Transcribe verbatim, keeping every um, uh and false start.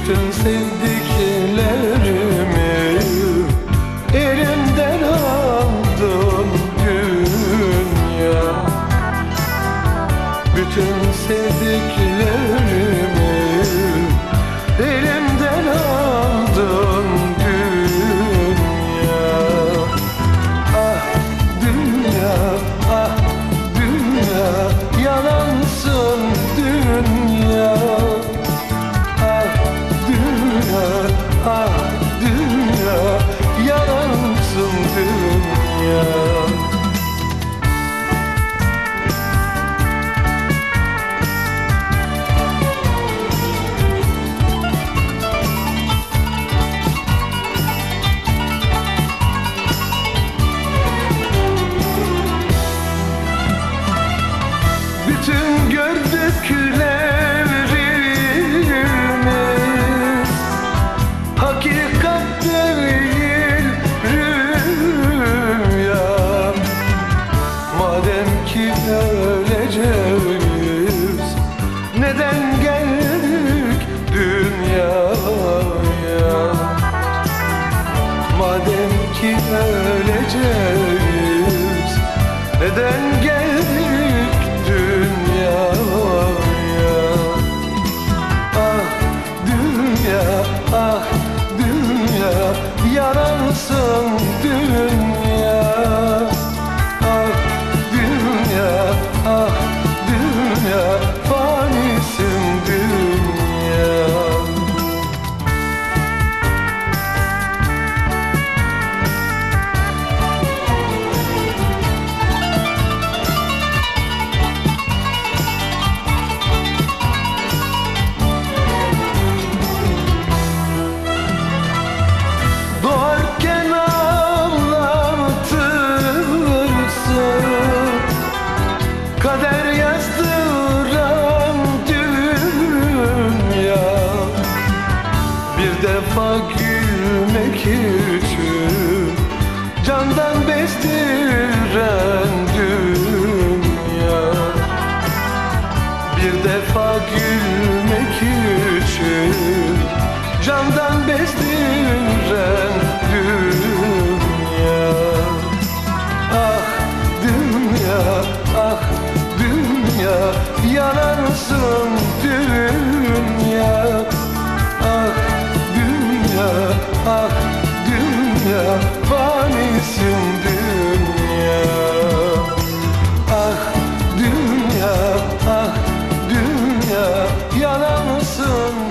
Bütün sevdiklerimi elimden aldın dünya. Bütün sevdiklerimi elimden aldın dünya. Ah dünya, ah dünya, yalansın dünya. Ah dünya, yalansın dünya. Bütün gördüklerimiz hakikat değil rüya. Madem ki öleceğiz, neden geldik dünyaya? Madem ki öleceğiz, neden geldik dünyaya? Ah dünya, ah dünya, yalansın dünya. Ah dünya, ah dünya, fanisin dünya. Kader yazdıran dünya, bir defa gülmek için candan bezdiren dünya. Bir defa gülmek için candan bezdiren dünya. Ah dünya, ah dünya, yalansın dünya. Ah dünya, ah dünya, fanisin dünya. Ah dünya, ah dünya, yalansın